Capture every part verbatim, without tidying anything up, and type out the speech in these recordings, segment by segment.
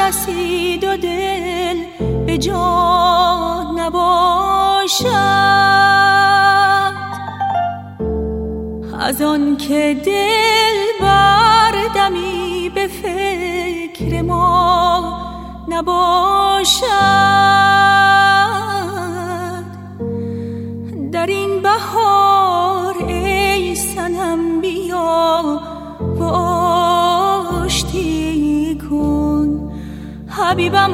رسید و دل به جا نباشد، از آن که دل بردمی به فکر ما نباشد. در این بهار ای صنم بیا و آشتی کن حبیبم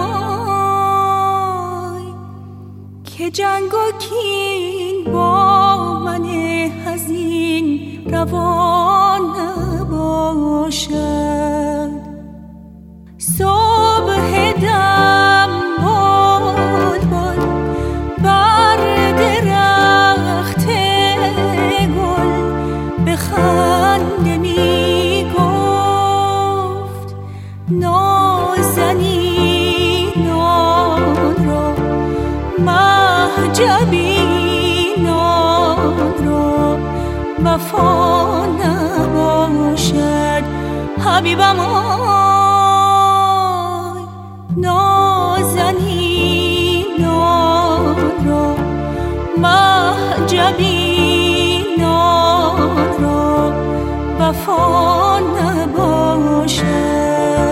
آی، که جنگ و کین با من حزین روان نباشد. صبح دم بلبل بر درخت گل به خنده می گفت نازنینان را مهجبینان را وفا نباشد حبیبم آی، نازنینان را مهجبینان را وفا نباشد.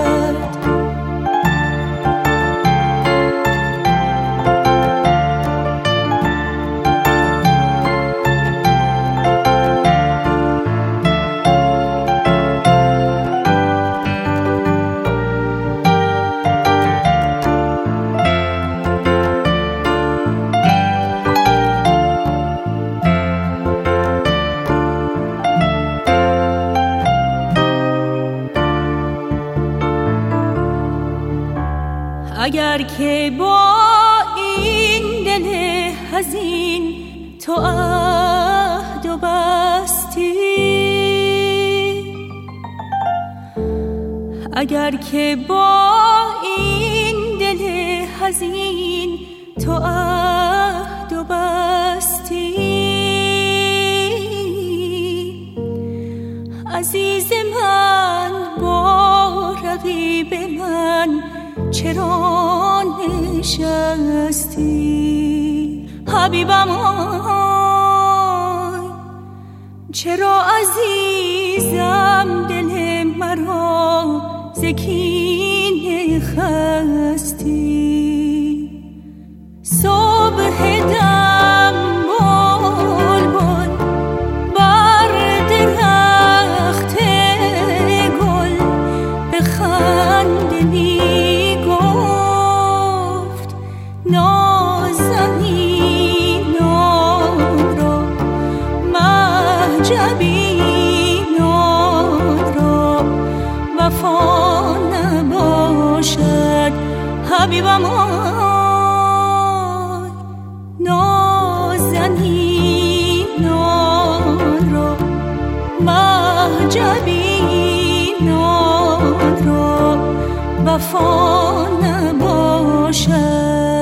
اگر که با این دل حزین تو عهد و بستی، اگر که با این دل حزین تو عهد و بستی، عزیز من با رقیب من چرا نشستی حبیبم آی، چرا عزیزم دل مرا ز کینه خستی. صبح دم بلبل بر درخت گل به خنده می گفت نازنینان را مهجبینان را وفا نباشد حبیبم آی، نازنینان را مهجبینان را وفا نباشد.